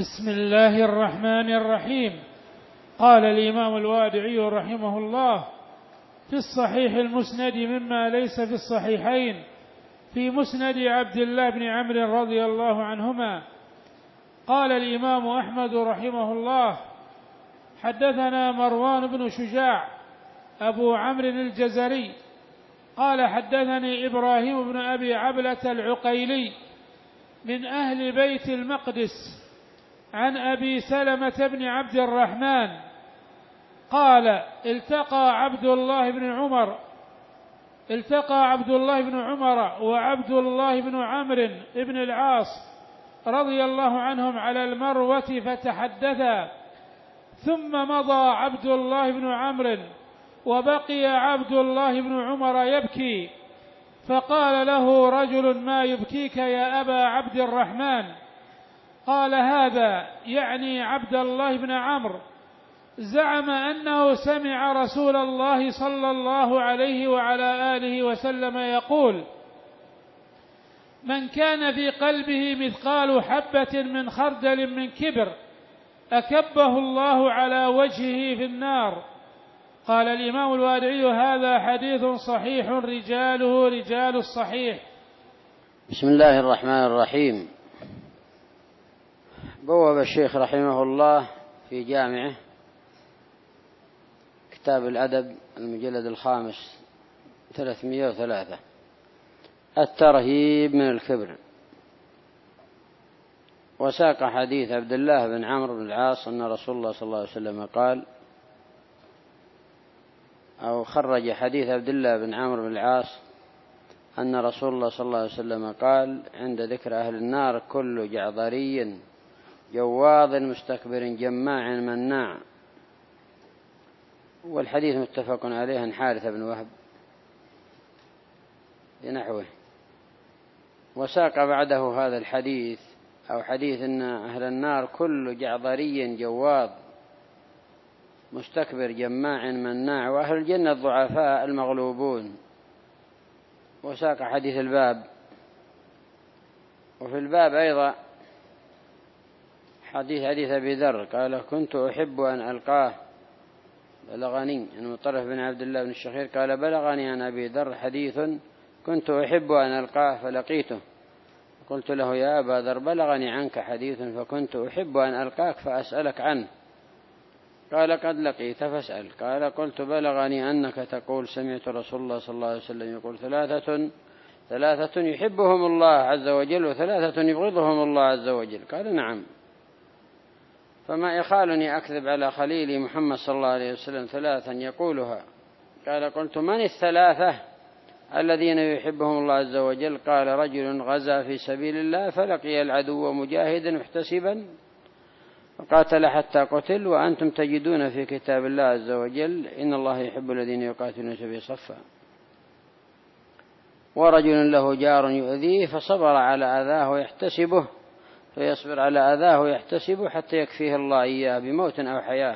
بسم الله الرحمن الرحيم. قال الإمام الوادعي رحمه الله في الصحيح المسند مما ليس في الصحيحين في مسند عبد الله بن عمرو رضي الله عنهما. قال الإمام أحمد رحمه الله حدثنا مروان بن شجاع أبو عمرو الجزري قال حدثني إبراهيم بن أبي عبلة العقيلي من أهل بيت المقدس عن أبي سلمة بن عبد الرحمن قال التقى عبد الله بن عمر وعبد الله بن عمرو بن العاص رضي الله عنهم على المروة فتحدثا، ثم مضى عبد الله بن عمرو وبقي عبد الله بن عمر يبكي، فقال له رجل: ما يبكيك يا أبا عبد الرحمن؟ قال: هذا يعني عبد الله بن عمرو زعم أنه سمع رسول الله صلى الله عليه وعلى آله وسلم يقول: من كان في قلبه مثقال حبة من خردل من كبر أكبه الله على وجهه في النار. قال الإمام الوادعي: هذا حديث صحيح رجاله رجال الصحيح. بسم الله الرحمن الرحيم. بوب الشيخ رحمه الله في جامعه كتاب الأدب المجلد الخامس 303 الترهيب من الكبر، وساق حديث عبد الله بن عمرو بن العاص أن رسول الله صلى الله عليه وسلم قال، أو خرج حديث عبد الله بن عمرو بن العاص أن رسول الله صلى الله عليه وسلم قال عند ذكر أهل النار: كل جعضري جواظ مستكبر جماع مناع. والحديث متفق عليه عن حارثة بن وهب بنحوه. وساق بعده هذا الحديث أو حديث أن أهل النار كل جعضري جواظ مستكبر جماع مناع، وأهل الجنة الضعفاء المغلوبون. وساق حديث الباب. وفي الباب أيضا حديث أبي ذر قال: كنت أحب أن ألقاه بلغني، يعني مطرف بن عبد الله بن الشخير قال: بلغني عن أبي ذر حديث كنت أحب أن ألقاه فلقيته، قلت له: يا أبا ذر بلغني عنك حديث فكنت أحب أن ألقاك فأسألك عنه، قال: قد لقيت فاسأل. قال: قلت: بلغني أنك تقول سمعت رسول الله صلى الله عليه وسلم يقول: ثلاثة يحبهم الله عز وجل وثلاثة يبغضهم الله عز وجل. قال: نعم. فما يخالني أكذب على خليلي محمد صلى الله عليه وسلم ثلاثا يقولها. قال: قلت: من الثلاثة الذين يحبهم الله عز وجل؟ قال: رجل غزا في سبيل الله فلقي العدو مجاهدا محتسبا فقاتل حتى قتل، وأنتم تجدون في كتاب الله عز وجل: إن الله يحب الذين يقاتلون في صفا. ورجل له جار يؤذيه فصبر على أذاه يحتسبه، فيصبر على أذاه يحتسبه حتى يكفيه الله إياه بموت أو حياة.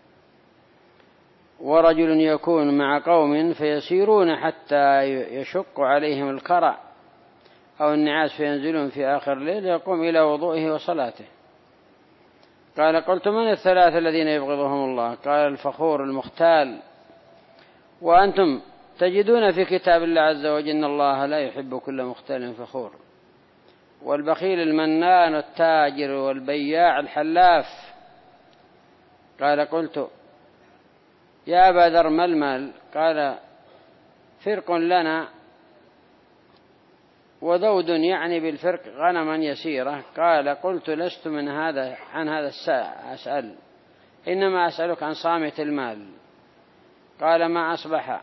ورجل يكون مع قوم فيسيرون حتى يشق عليهم الكرع أو النعاس فينزلون في آخر الليل يقوم إلى وضوئه وصلاته. قال: قلت: من الثلاثة الذين يبغضهم الله؟ قال: الفخور المختال. وأنتم تجدون في كتاب الله عز وجل: إن الله لا يحب كل مختال فخور. والبخيل المنان والتاجر والبياع الحلاف. قال: قلت: يا أبا ذر ما المال؟ قال: فرق لنا وذود، يعني بالفرق غنما يسيرة. قال: قلت: لست عن هذا أسأل، إنما أسألك عن صامت المال. قال: ما أصبح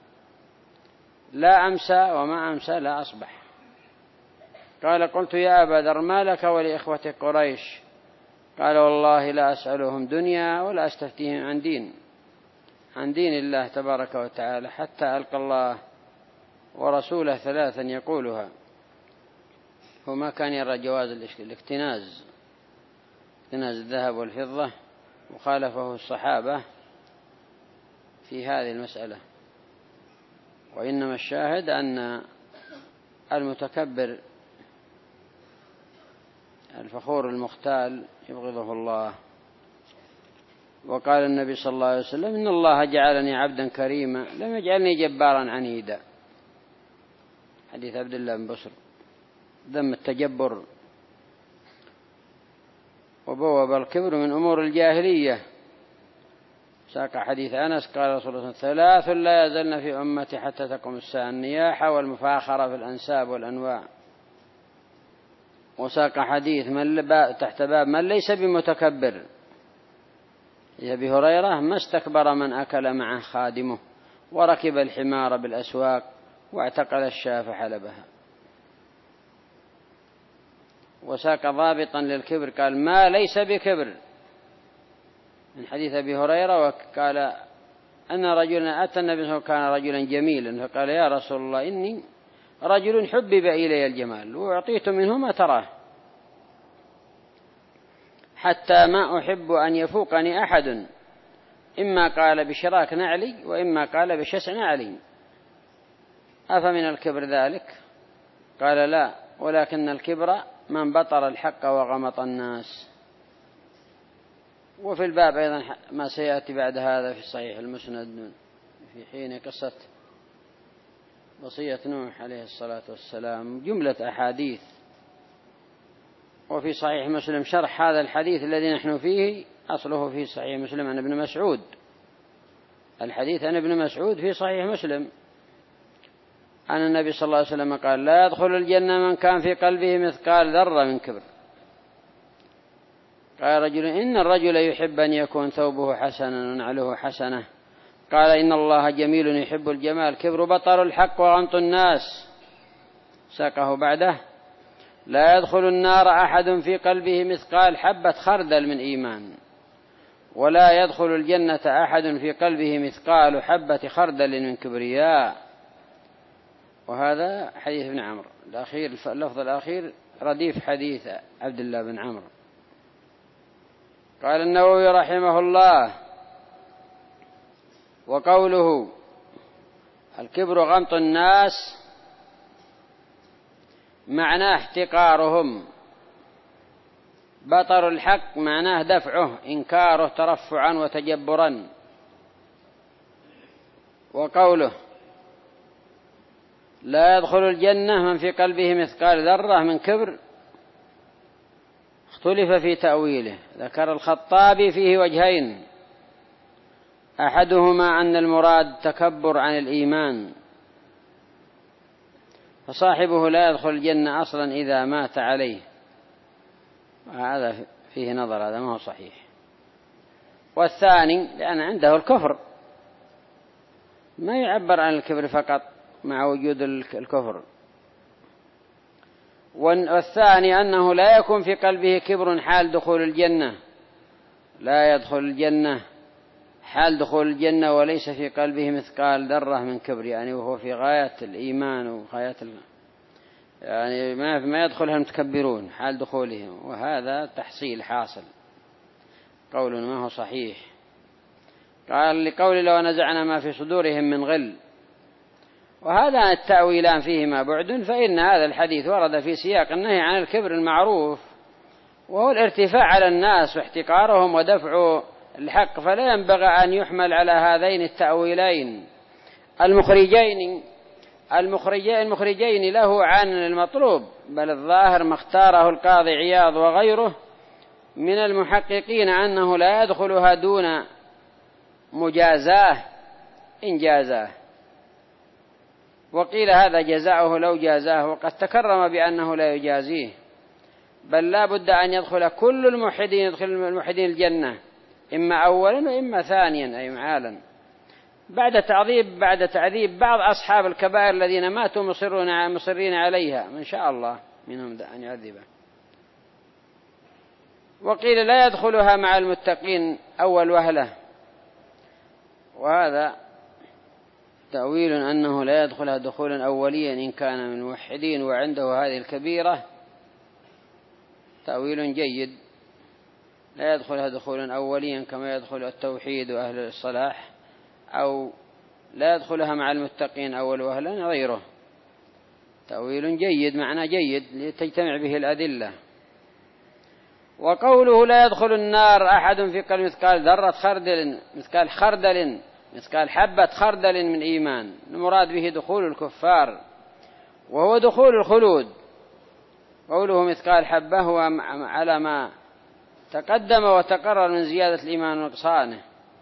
لا أمسى وما أمسى لا أصبح. قال: قلت: يا أبا ذر ما لك ولإخوة قريش؟ قال: والله لا أسألهم دنيا ولا أستفتيهم عن دين الله تبارك وتعالى حتى ألقى الله ورسوله ثلاثا يقولها. وما كان يرى جواز الاكتناز الذهب والفضة، وخالفه الصحابة في هذه المسألة. وإنما الشاهد أن المتكبر الفخور المختال يبغضه الله. وقال النبي صلى الله عليه وسلم: إن الله جعلني عبدا كريما لم يجعلني جبارا عنيدا. حديث عبد الله بن بصر. ذم التجبر وبوب الكبر من أمور الجاهلية. ساق حديث أنس قال رسول الله: 3 لا يزلن في أمتي حتى تقوم الساعة: النياحة والمفاخرة في الأنساب والأنواع. وساق حديث تحت باب من ليس بمتكبر. أبي هريرة: ما استكبر من أكل معه خادمه وركب الحمار بالأسواق واعتقل الشاة فحلبها. وساق ضابطا للكبر قال: ما ليس بكبر، من حديث أبي هريرة. وقال أن رجلا أتى النبي صلى الله عليه وسلم كان رجلا جميلا فقال: يا رسول الله إني رجل حبب إلي الجمال وأعطيت منه ما تراه، حتى ما أحب أن يفوقني أحد، إما قال بشراك نعلي وإما قال بشسع نعلي، أفمن الكبر ذلك؟ قال: لا، ولكن الكبر من بطر الحق وغمط الناس. وفي الباب أيضا ما سيأتي بعد هذا في صحيح المسند في حين قصة وصية نوح عليه الصلاة والسلام، جملة أحاديث. وفي صحيح مسلم شرح هذا الحديث الذي نحن فيه، أصله في صحيح مسلم عن ابن مسعود. الحديث عن ابن مسعود في صحيح مسلم أن النبي صلى الله عليه وسلم قال: لا يدخل الجنة من كان في قلبه مثقال ذرة من كبر. قال رجل: إن الرجل يحب أن يكون ثوبه حسنا ونعله حسنة. قال: إن الله جميل يحب الجمال، كبر بطر الحق وغمط الناس. ساقه بعده: لا يدخل النار أحد في قلبه مثقال حبة خردل من إيمان، ولا يدخل الجنة أحد في قلبه مثقال حبة خردل من كبرياء. وهذا حديث ابن عمرو الأخير، اللفظ الأخير رديف حديث عبد الله بن عمرو. قال النووي رحمه الله: وقوله الكبر غمط الناس معناه احتقارهم، بطر الحق معناه دفعه، إنكاره ترفعا وتجبرا. وقوله لا يدخل الجنة من في قلبه مثقال ذرة من كبر اختلف في تأويله. ذكر الخطابي فيه وجهين: أحدهما أن المراد تكبر عن الإيمان، فصاحبه لا يدخل الجنة أصلا إذا مات عليه، هذا فيه نظر، هذا ما هو صحيح. والثاني لأن عنده الكفر، ما يعبر عن الكبر فقط مع وجود الكفر. والثاني أنه لا يكون في قلبه كبر حال دخول الجنة، لا يدخل الجنة حال دخول الجنة وليس في قلبه مثقال ذرة من كبر، يعني وهو في غاية الإيمان وغاية يعني ما يدخلها المتكبرون حال دخولهم، وهذا تحصيل حاصل، قول ما هو صحيح. قال لقول لو نزعنا ما في صدورهم من غل، وهذا التأويلان فيهما بعد، فإن هذا الحديث ورد في سياق النهي عن الكبر المعروف، وهو الارتفاع على الناس واحتقارهم ودفع الحق، فلا ينبغي أن يحمل على هذين التأويلين المخرجين له عن المطلوب، بل الظاهر ما اختاره القاضي عياض وغيره من المحققين أنه لا يدخلها دون مجازاه إن جازاه، وقيل هذا جزاؤه لو جازاه، وقد تكرم بأنه لا يجازيه، بل لا بد أن يدخل كل الموحدين، يدخل الموحدين الجنة إما أولا وإما ثانيا أي معالا، بعد تعذيب بعض أصحاب الكبائر الذين ماتوا مصرين عليها، من شاء الله منهم أن يعذبه. وقيل لا يدخلها مع المتقين أول وهلة، وهذا تأويل أنه لا يدخلها دخولا أوليا إن كان من الموحدين وعنده هذه الكبيرة، تأويل جيد. لا يدخلها دخولا أوليا كما يدخل التوحيد وأهل الصلاح، أو لا يدخلها مع المتقين أول وهلا غيره، تأويل جيد، معنى جيد لتجتمع به الأدلة. وقوله لا يدخل النار أحد في قلب مثقال ذرة خردل، مثقال حبة خردل من إيمان، المراد به دخول الكفار وهو دخول الخلود. قوله مثقال حبة هو على ما تقدم وتقرر من زيادة الإيمان ونقصانه.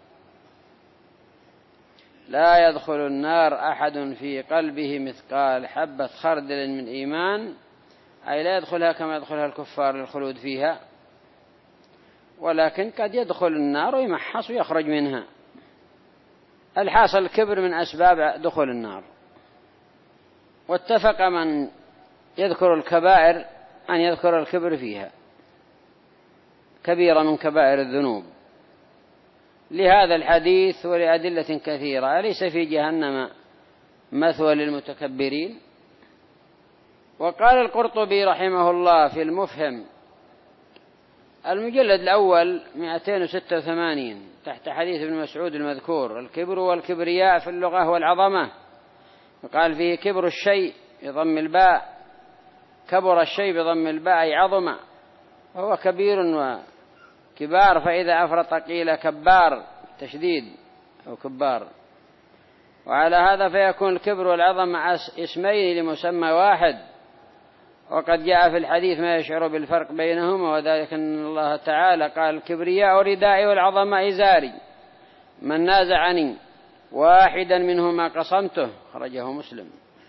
لا يدخل النار أحد في قلبه مثقال حبة خردل من إيمان، أي لا يدخلها كما يدخلها الكفار للخلود فيها، ولكن قد يدخل النار ويمحص ويخرج منها. الحاصل الكبر من أسباب دخول النار. واتفق من يذكر الكبائر أن يذكر الكبر فيها كبيرة من كبائر الذنوب، لهذا الحديث ولأدلة كثيرة. أليس في جهنم مثوى للمتكبرين؟ وقال القرطبي رحمه الله في المفهم المجلد الأول 286 تحت حديث ابن مسعود المذكور: الكبر والكبرياء في اللغة والعظمة. وقال فيه كبر الشيء بضم الباء، كبر الشيء بضم الباء أي عظم، وهو كبير وكبار، فإذا أفرط قيل كبار تشديد أو كبار. وعلى هذا فيكون الكبر والعظمة اسمين لمسمى واحد. وقد جاء في الحديث ما يشعر بالفرق بينهما، وذلك أن الله تعالى قال: الكبرياء ردائي والعظمة إزاري، من نازعني واحدا منهما قصمته، خرجه مسلم.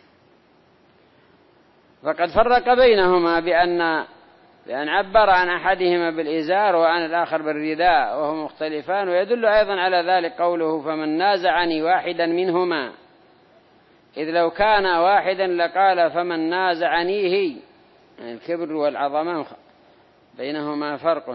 فقد فرق بينهما بأن عبر عن أحدهما بالإزار وعن الآخر بالرداء، وهما مختلفان. ويدل أيضا على ذلك قوله: فمن نازعني واحدا منهما، إذ لو كان واحدا لقال فمن نازعنيه. يعني الكبر والعظمة بينهما فرق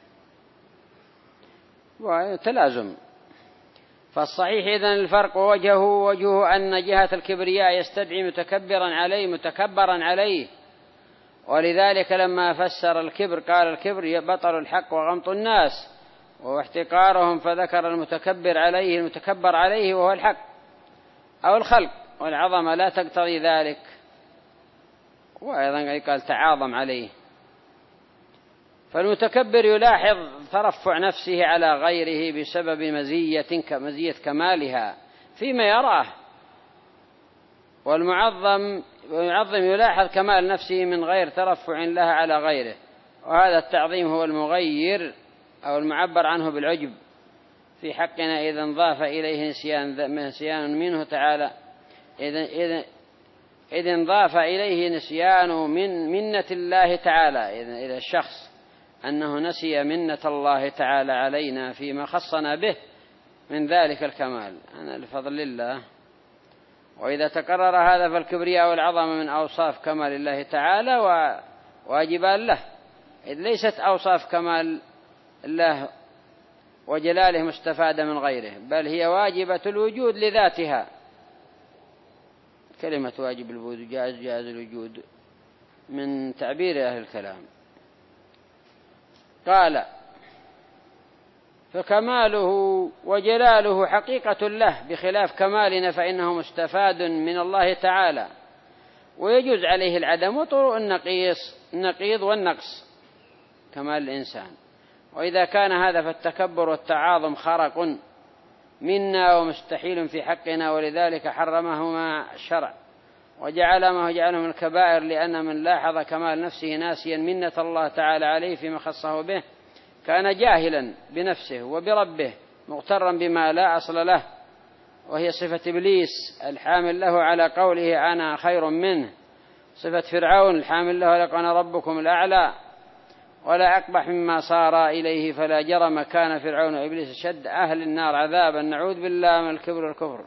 وتلازم. فالصحيح إذن الفرق وجهه أن جهة الكبرياء يستدعي متكبرا عليه، ولذلك لما فسر الكبر قال: الكبر بطر الحق وغمط الناس وهو احتقارهم، فذكر المتكبر عليه وهو الحق أو الخلق، والعظمة لا تقتضي ذلك. وأيضا قال تعاظم عليه. فالمتكبر يلاحظ ترفع نفسه على غيره بسبب مزية كمالها فيما يراه، والمعظم يلاحظ كمال نفسه من غير ترفع لها على غيره. وهذا التعظيم هو المغير أو المعبر عنه بالعجب في حقنا، إذا انضاف إليه نسيان منه تعالى، إذ انضاف إليه نسيان من منة الله تعالى إلى الشخص، أنه نسي منة الله تعالى علينا فيما خصنا به من ذلك الكمال، أنا لفضل الله. وإذا تقرر هذا فالكبرياء والعظمة من أوصاف كمال الله تعالى وواجبان له، إذ ليست أوصاف كمال الله وجلاله مستفادة من غيره، بل هي واجبة الوجود لذاتها. كلمة واجب الوجود جائز الوجود من تعبير أهل الكلام. قال: فكماله وجلاله حقيقة له، بخلاف كمالنا فإنه مستفاد من الله تعالى، ويجوز عليه العدم وطرق النقيض والنقص كمال الإنسان. وإذا كان هذا فالتكبر والتعاظم خرق منا ومستحيل في حقنا، ولذلك حرمهما الشرع وجعله من الكبائر، لأن من لاحظ كمال نفسه ناسيا منة الله تعالى عليه فيما خصه به كان جاهلا بنفسه وبربه، مغترا بما لا أصل له، وهي صفة إبليس الحامل له على قوله أنا خير منه، صفة فرعون الحامل له لقد ربكم الأعلى، ولا أقبح مما صار إليه، فلا جرم كان فرعون وإبليس شد أهل النار عذابا، نعوذ بالله من الكبر والكفر.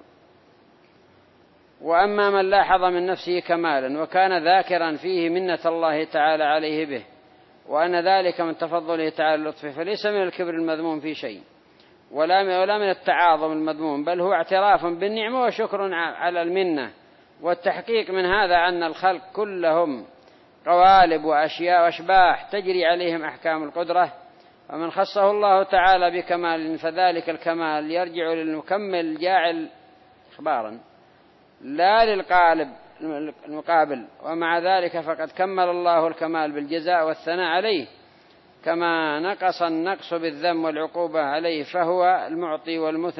وأما من لاحظ من نفسه كمالا وكان ذاكرا فيه منة الله تعالى عليه به، وأن ذلك من تفضله تعالى اللطف، فليس من الكبر المذموم في شيء، ولا من التعاظم المذموم، بل هو اعتراف بالنعمة وشكر على المنة. والتحقيق من هذا أن الخلق كلهم قوالب وأشياء وأشباح تجري عليهم أحكام القدرة، ومن خصه الله تعالى بكمال فذلك الكمال يرجع للمكمل جاعل إخبارا لا للقالب المقابل. ومع ذلك فقد كمل الله الكمال بالجزاء والثناء عليه، كما نقص النقص بالذم والعقوبة عليه، فهو المعطي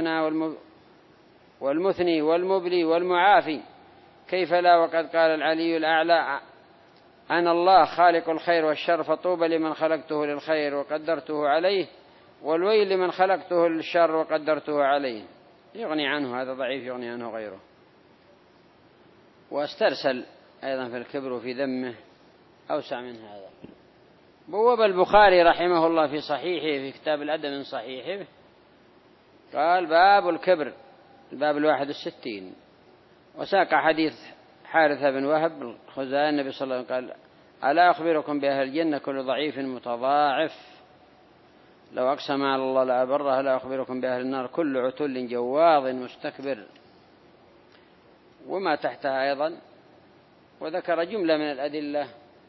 والمثني والمبلي والمعافي، كيف لا؟ وقد قال العلي الأعلى: أنا الله خالق الخير والشر، فطوبى لمن خلقته للخير وقدرته عليه، والويل لمن خلقته للشر وقدرته عليه. يغني عنه هذا ضعيف، يغني عنه غيره. واسترسل أيضا في الكبر وفي ذمه أوسع من هذا. بوب البخاري رحمه الله في صحيحه في كتاب الأدب من صحيحه قال: باب الكبر، الباب 61، وساق حديث حارثة بن وهب الخزاعي النبي صلى الله عليه وسلم قال: ألا أخبركم بأهل الجنة كل ضعيف متضاعف، لو أقسم على الله لأبره، لا أخبركم بأهل النار كل عتل جواظ مستكبر. وما تحتها أيضا، وذكر جملة من الأدلة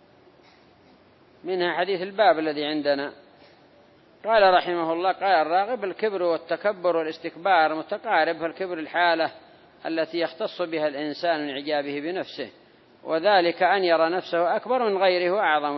منها حديث الباب الذي عندنا. قال رحمه الله: قال الراغب: الكبر والتكبر والاستكبار متقارب، فالكبر الحالة التي يختص بها الإنسان من إعجابه بنفسه، وذلك أن يرى نفسه أكبر من غيره،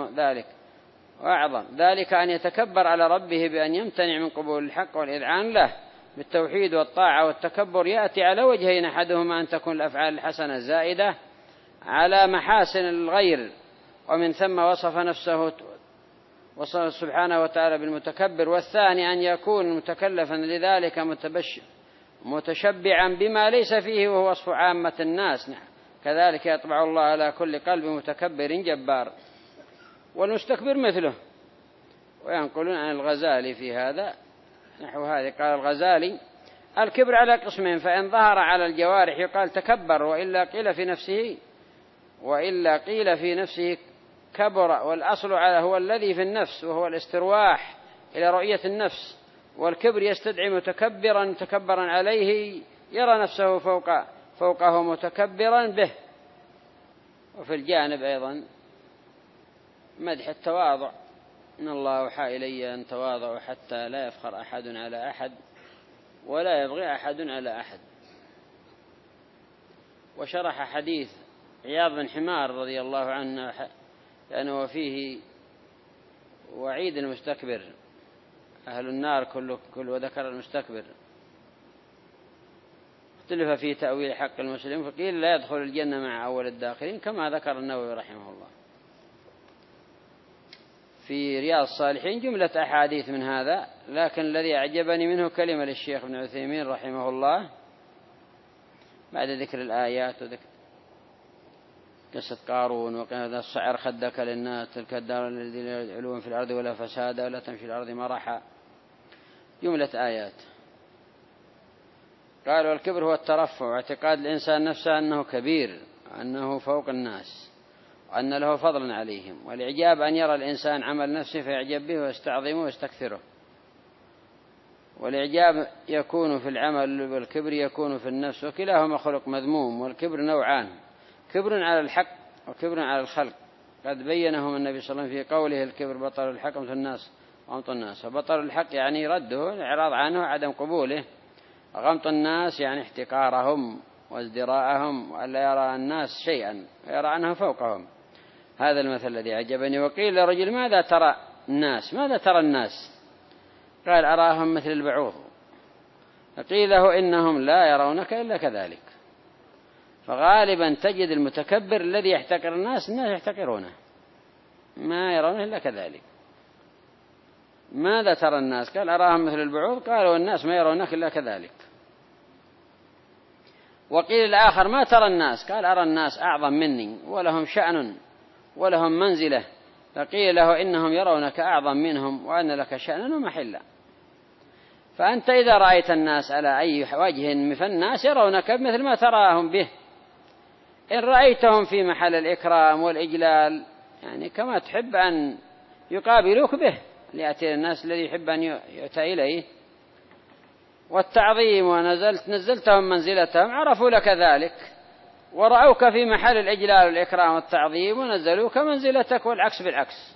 وأعظم ذلك أن يتكبر على ربه بأن يمتنع من قبول الحق والإذعان له بالتوحيد والطاعة. والتكبر يأتي على وجهين: أحدهما أن تكون الأفعال الحسنة زائدة على محاسن الغير، ومن ثم وصف نفسه سبحانه وتعالى بالمتكبر. والثاني أن يكون متكلفا لذلك متشبعا بما ليس فيه، وهو وصف عامة الناس. كذلك يطبع الله على كل قلب متكبر جبار. والمستكبر مثله. وينقلون عن الغزالي في هذا نحو هذه. قال الغزالي: الكبر على قسمين، فإن ظهر على الجوارح يقال تكبر، وإلا قيل في نفسه كبر. والأصل هو الذي في النفس، وهو الاسترواح إلى رؤية النفس. والكبر يستدعي متكبرا عليه، يرى نفسه فوقه متكبرا به. وفي الجانب أيضا مدح التواضع: إن الله أوحى إلي أن تواضعوا حتى لا يفخر أحد على أحد ولا يبغي أحد على أحد. وشرح حديث عياض بن حمار رضي الله عنه لأنه فيه وعيد المستكبر، أهل النار كل وذكر المستكبر. اختلف في تأويل حق المسلم، فقيل لا يدخل الجنة مع أول الداخلين، كما ذكر النووي رحمه الله في رياض الصالحين جملة أحاديث من هذا. لكن الذي أعجبني منه كلمة للشيخ ابن عثيمين رحمه الله بعد ذكر الآيات وذكر قصة قارون: وقال الصعر خدك للناس، تلك الدار الذي لا علو في الأرض ولا فساد ولا تمشي الأرض مرحا، جملة آيات. قال: والكبر هو الترفع، واعتقاد الإنسان نفسه أنه كبير، وأنه فوق الناس، وأن له فضل عليهم. والإعجاب أن يرى الإنسان عمل نفسه فيعجب به ويستعظمه ويستكثره. والإعجاب يكون في العمل، والكبر يكون في النفس، وكلاهما خلق مذموم. والكبر نوعان: كبر على الحق وكبر على الخلق، قد بينهم النبي صلى الله عليه وسلم في قوله: الكبر بطر الحق وغمط الناس. فبطر الحق يعني رده، الإعراض عنه، عدم قبوله. غمط الناس يعني احتقارهم وازدراءهم، وألا يرى الناس شيئا ويرى أنه فوقهم. هذا المثل الذي عجبني. وقيل لرجل: ماذا ترى الناس؟ قال: أراهم مثل البعوض. فقيل له: إنهم لا يرونك إلا كذلك. فغالبا تجد المتكبر الذي يحتقر الناس يحتقرونه، ما يرونه إلا كذلك. ماذا ترى الناس؟ قال: أراهم مثل البعوض. قالوا: الناس ما يرونك إلا كذلك. وقيل الآخر: ما ترى الناس؟ قال: أرى الناس أعظم مني ولهم شأن ولهم منزلة. فقيل له: إنهم يرونك أعظم منهم وأن لك شأنا ومحلا. فأنت إذا رأيت الناس على أي وجه، فالناس يرونك مثل ما تراهم به. إن رأيتهم في محل الإكرام والإجلال، يعني كما تحب أن يقابلوك به، ليأتي الناس الذي يحب أن يؤتى إليه. والتعظيم ونزلتهم منزلتهم، عرفوا لك ذلك ورأوك في محل الإجلال والإكرام والتعظيم ونزلوك منزلتك، والعكس بالعكس.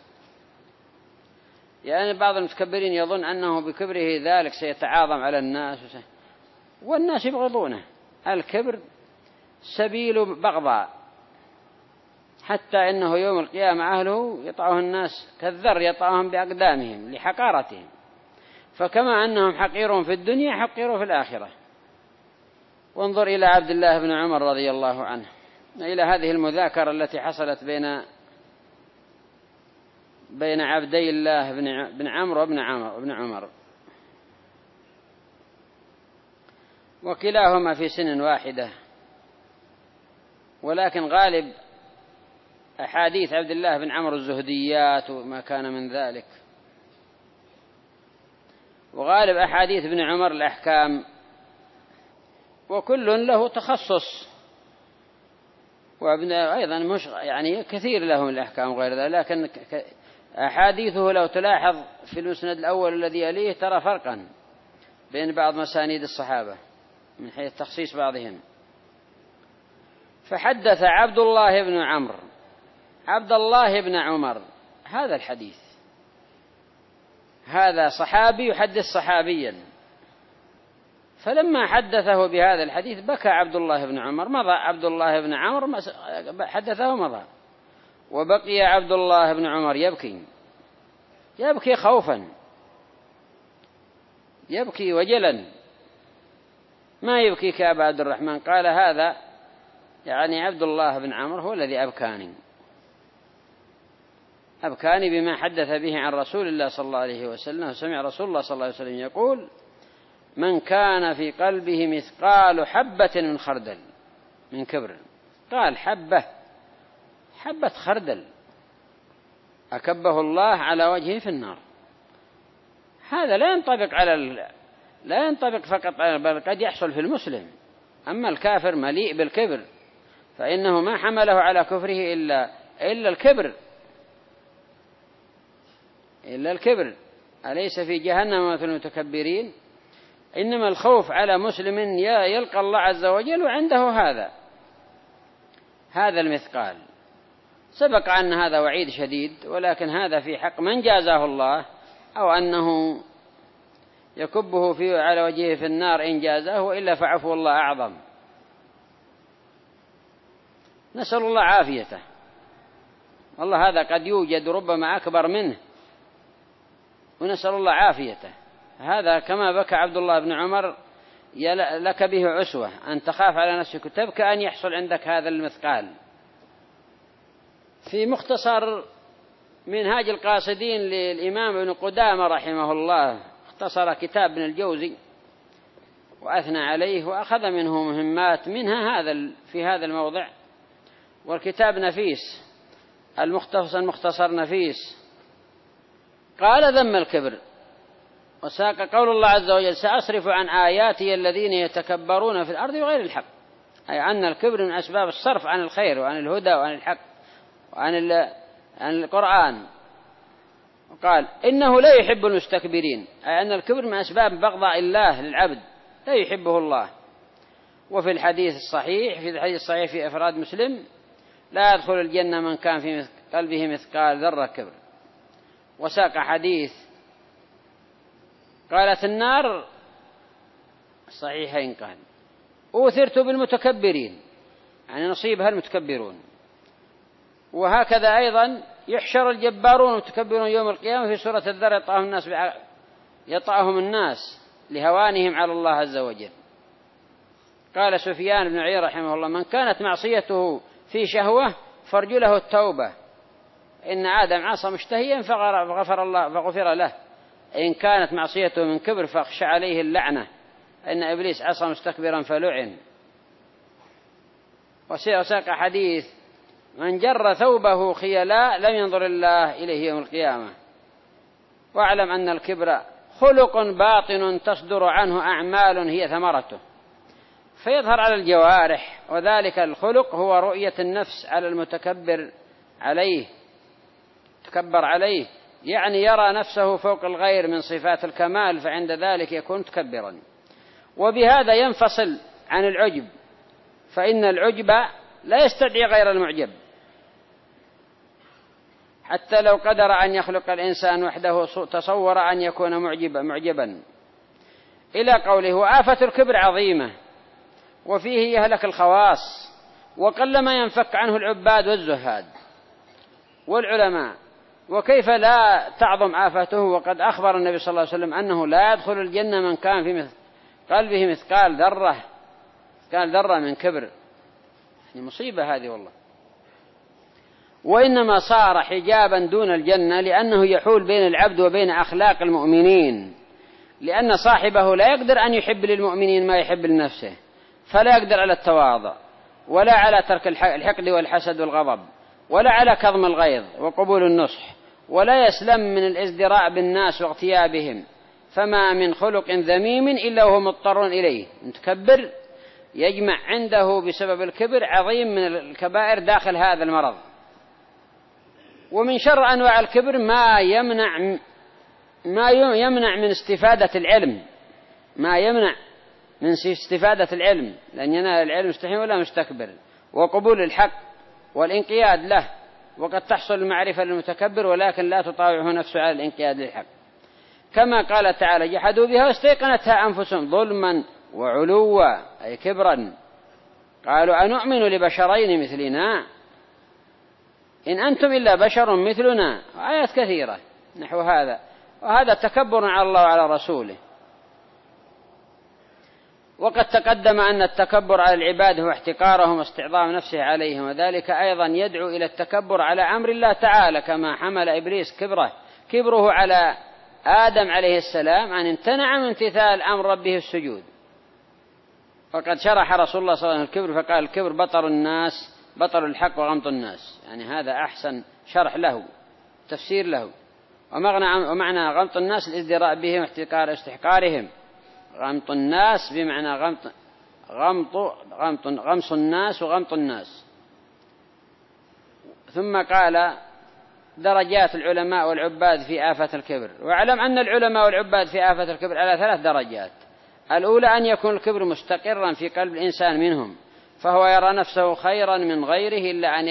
يعني بعض المتكبرين يظن أنه بكبره ذلك سيتعاظم على الناس، والناس يبغضونه. الكبر سبيل بغضاء، حتى إنه يوم القيامة أهله يطعه الناس كالذر يطعهم بأقدامهم لحقارتهم، فكما أنهم حقيرون في الدنيا حقيرون في الآخرة. وانظر إلى عبد الله بن عمر رضي الله عنه، إلى هذه المذاكرة التي حصلت بين عبدي الله بن عمرو وابن عمر، وكلاهما في سن واحدة، ولكن غالب أحاديث عبد الله بن عمرو الزهديات وما كان من ذلك، وغالب أحاديث ابن عمر الأحكام، وكل له تخصص، وابن أيضا مش يعني كثير له من الأحكام وغير ذلك، لكن أحاديثه لو تلاحظ في المسند الأول الذي يليه ترى فرقا بين بعض مسانيد الصحابة من حيث تخصيص بعضهم. فحدث عبد الله بن عمرو عبد الله بن عمر هذا الحديث، هذا صحابي يحدث صحابيا، فلما حدثه بهذا الحديث بكى عبد الله بن عمر، مضى عبد الله بن عمرو حدثه مضى، وبقي عبد الله بن عمر يبكي خوفا، يبكي وجلا، ما يبكي كأبا عبد الرحمن. قال هذا يعني عبد الله بن عمرو هو الذي أبكاني بما حدث به عن رسول الله صلى الله عليه وسلم. وسمع رسول الله صلى الله عليه وسلم يقول: من كان في قلبه مثقال حبة من خردل من كبر، قال حبة خردل، أكبه الله على وجهه في النار. هذا لا ينطبق فقط بل قد يحصل في المسلم. أما الكافر مليء بالكبر فإنه ما حمله على كفره إلا الكبر. أليس في جهنم مثل المتكبرين؟ إنما الخوف على مسلم يلقى الله عز وجل وعنده هذا المثقال. سبق أن هذا وعيد شديد، ولكن هذا في حق من جازاه الله، أو أنه يكبه فيه على وجهه في النار إن جازاه، وإلا فعفو الله أعظم. نسأل الله عافيته. والله هذا قد يوجد ربما أكبر منه، ونسأل الله عافيته. هذا كما بكى عبد الله بن عمر لك به عسوة، أن تخاف على نفسك تبكى أن يحصل عندك هذا المثقال. في مختصر منهاج القاصدين للإمام ابن قدامة رحمه الله، اختصر كتاب ابن الجوزي وأثنى عليه وأخذ منه مهمات، منها في هذا الموضع. والكتاب نفيس، المختصر نفيس. قال: ذم الكبر، وساق قول الله عز وجل: سأصرف عن آياتي الذين يتكبرون في الأرض بغير الحق، أي أن الكبر من أسباب الصرف عن الخير وعن الهدى وعن الحق وعن القرآن. وقال: إنه لا يحب المستكبرين، أي أن الكبر من أسباب بغضاء الله للعبد، لا يحبه الله. وفي الحديث الصحيح في أفراد مسلم: لا يدخل الجنة من كان في قلبه مثقال ذرة كبر. وساق حديث قالت النار صحيحين، قال: أوثرت بالمتكبرين، يعني نصيبها المتكبرون. وهكذا أيضا يحشر الجبارون المتكبرون يوم القيامة في سورة الذر، يطعهم الناس لهوانهم على الله عز وجل. قال سفيان بن عيينة رحمه الله: من كانت معصيته في شهوة فارجله التوبة، إن آدم عصى مشتهيا فغفر له، إن كانت معصيته من كبر فاخشى عليه اللعنة، إن إبليس عصى مستكبرا فلعن. وساق حديث: من جر ثوبه خيلاء لم ينظر الله إليه يوم القيامة. واعلم أن الكبر خلق باطن تصدر عنه أعمال هي ثمرته، فيظهر على الجوارح، وذلك الخلق هو رؤية النفس على المتكبر عليه، تكبر عليه، يعني يرى نفسه فوق الغير من صفات الكمال، فعند ذلك يكون متكبرا. وبهذا ينفصل عن العجب، فإن العجب لا يستدعي غير المعجب. حتى لو قدر أن يخلق الإنسان وحده تصور أن يكون معجبا. إلى قوله: وآفة الكبر عظيمة، وفيه يهلك الخواص، وقلما ينفك عنه العباد والزهاد والعلماء. وكيف لا تعظم آفته وقد أخبر النبي صلى الله عليه وسلم أنه لا يدخل الجنة من كان في قلبه مثقال ذرة من كبر. يعني مصيبة هذه والله. وإنما صار حجابا دون الجنة لأنه يحول بين العبد وبين أخلاق المؤمنين، لأن صاحبه لا يقدر أن يحب للمؤمنين ما يحب لنفسه، فلا يقدر على التواضع ولا على ترك الحقد والحسد والغضب ولا على كظم الغيظ وقبول النصح، ولا يسلم من الازدراء بالناس واغتيابهم، فما من خلق ذميم إلا وهو مضطر إليه. متكبر يجمع عنده بسبب الكبر عظيم من الكبائر داخل هذا المرض. ومن شر أنواع الكبر ما يمنع من استفادة العلم، لأن ينال العلم مستحيل ولا مستكبر، وقبول الحق والانقياد له. وقد تحصل المعرفة للمتكبر ولكن لا تطاوعه نفسه على الانقياد للحق، كما قال تعالى: جحدوا بها واستيقنتها أنفسهم ظلما وعلوا، أي كبرا. قالوا: أنؤمن لبشرين مثلنا إن أنتم إلا بشر مثلنا. آيات كثيرة نحو هذا، وهذا تكبر على الله وعلى رسوله. وقد تقدم أن التكبر على العباد هو احتقارهم واستعظام نفسه عليهم، وذلك أيضا يدعو إلى التكبر على أمر الله تعالى، كما حمل إبليس كبره على آدم عليه السلام أن امتنع من امتثال أمر ربه السجود. وقد شرح رسول الله صلى الله عليه وسلم الكبر فقال: الكبر بطر الحق وغمط الناس. يعني هذا أحسن شرح له، تفسير له. ومعنى غمط الناس الازدراء بهم واحتقار استحقارهم. غمط الناس بمعنى غمص الناس وغمط الناس. ثم قال: درجات العلماء والعباد في آفة الكبر. واعلم أن العلماء والعباد في آفة الكبر على 3 درجات. الأولى أن يكون الكبر مستقرا في قلب الإنسان منهم، فهو يرى نفسه خيرا من غيره إلا أنه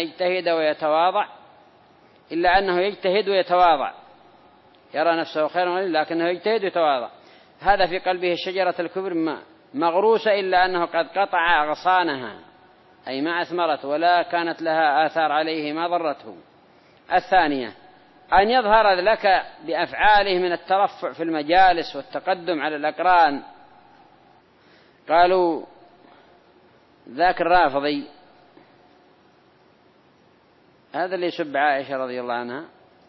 يجتهد ويتواضع. يرى نفسه خيرا لكنه يجتهد ويتواضع. هذا في قلبه شجرة الكبر مغروسة، إلا أنه قد قطع أغصانها، أي ما أثمرت ولا كانت لها آثار عليه ما ضرته. الثانية أن يظهر لك بأفعاله من الترفع في المجالس والتقدم على الأقران. قالوا: ذاك الرافضي هذا اللي يسب عائشة رضي الله عنها،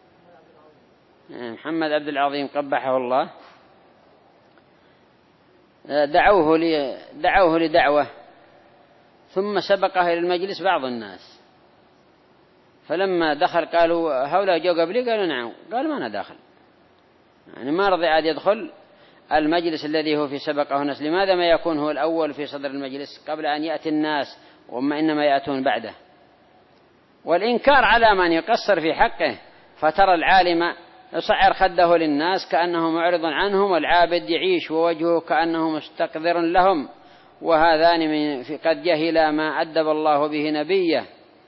محمد عبد العظيم قبحه الله، دعوه لدعوة ثم سبقه إلى المجلس بعض الناس، فلما دخل قالوا: هؤلاء جو قبلي؟ قالوا: نعم. قال: ما أنا داخل. يعني ما رضي عاد يدخل المجلس الذي هو في سبقه الناس. لماذا ما يكون هو الأول في صدر المجلس قبل أن يأتي الناس، وما إنما يأتون بعده؟ والإنكار على من يقصر في حقه. فترى العالم يصعر خده للناس كأنه معرض عنهم، والعابد يعيش ووجهه كأنه مستقذر لهم، وهذان قد جهلا ما أدب الله به نبيه،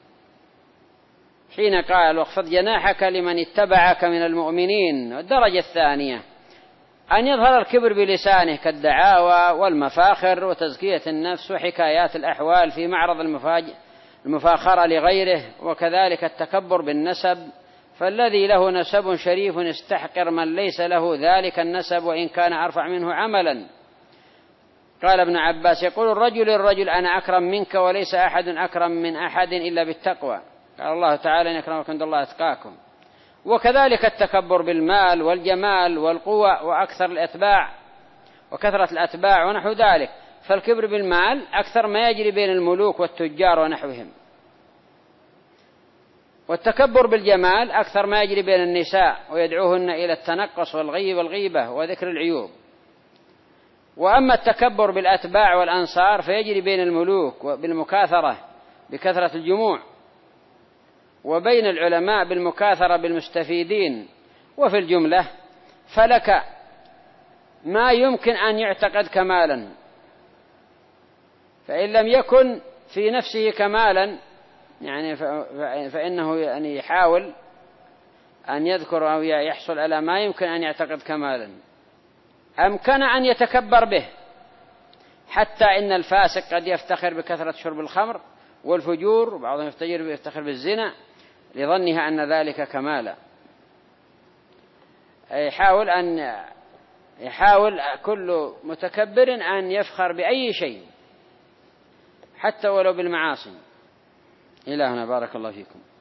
حين قال: واخفض جناحك لمن اتبعك من المؤمنين. والدرجة الثانية أن يظهر الكبر بلسانه كالدعاوى والمفاخر وتزكية النفس وحكايات الأحوال في معرض المفاخرة لغيره، وكذلك التكبر بالنسب، فالذي له نسب شريف يستحقر من ليس له ذلك النسب وإن كان أرفع منه عملا. قال ابن عباس: يقول الرجل أنا أكرم منك وليس أحد أكرم من أحد إلا بالتقوى. قال الله تعالى: إن أكرمكم عند الله أتقاكم. وكذلك التكبر بالمال والجمال والقوة وكثرة الأتباع ونحو ذلك. فالكبر بالمال أكثر ما يجري بين الملوك والتجار ونحوهم، والتكبر بالجمال أكثر ما يجري بين النساء ويدعوهن إلى التنقص والغيبة وذكر العيوب. وأما التكبر بالأتباع والأنصار فيجري بين الملوك بالمكاثرة بكثرة الجموع، وبين العلماء بالمكاثرة بالمستفيدين. وفي الجملة فلك ما يمكن أن يعتقد كمالا، فإن لم يكن في نفسه كمالا يعني فإنه يعني يحاول أن يذكر أو يحصل على ما يمكن أن يعتقد كمالا. أمكن أن يتكبر به، حتى إن الفاسق قد يفتخر بكثرة شرب الخمر والفجور، وبعضهم يفتخر بالزنا لظنها أن ذلك كمالا. يحاول كل متكبر أن يفخر بأي شيء حتى ولو بالمعاصي. إلهنا بارك الله فيكم.